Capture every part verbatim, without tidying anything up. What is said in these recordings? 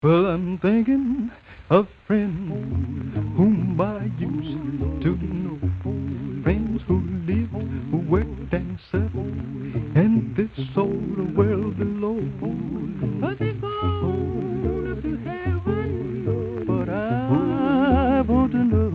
Well, I'm thinking of friends whom I used to know, friends who lived, who worked and served in this old world below. But they've gone up to heaven, but I want to know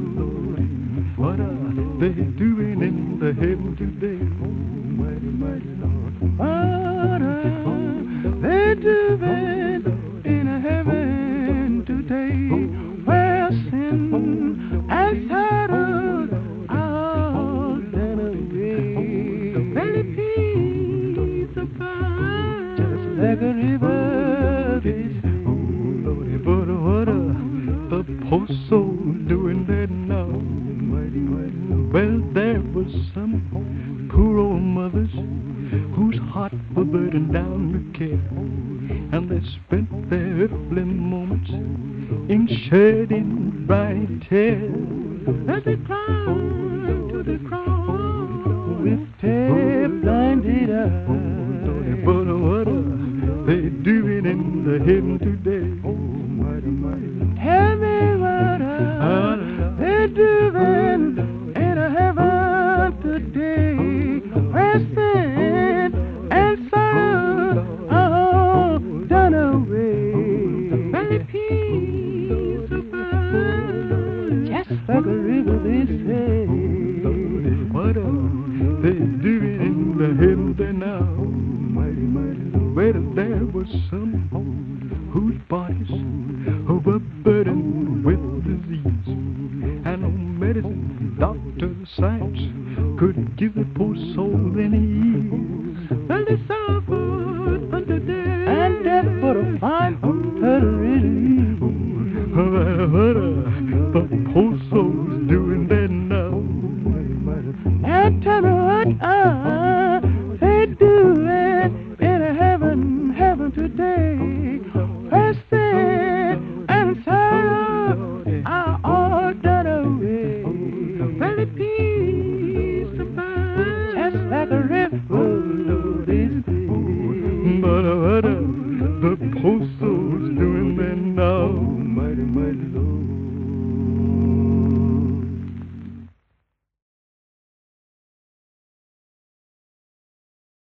what are they doing in the heaven today? Mighty, mighty Lord, what are they doing in a heaven today, where sin and sorrow are done away? Very peace above, just like a river is. Oh Lordy, but what are the poor soul doing there now? Well, there was some poor old mothers whose heart was burdened down with care, and they spent their earthly moments in shedding bright tears as they climbed to the cross with tear-blinded eyes. But what are they doing in the heaven today? Tell me what are they doing in a heaven today, where sin and sorrow are done away? Very peace above, just like a river, they say. What are they doing in the heaven there now? Mighty, mighty Lord. Well, there was some whose bodies were burdened with disease, and no medicine, doctor, science could give the poor soul any ease. Well, they suffered unto death, and death for a fine hunter really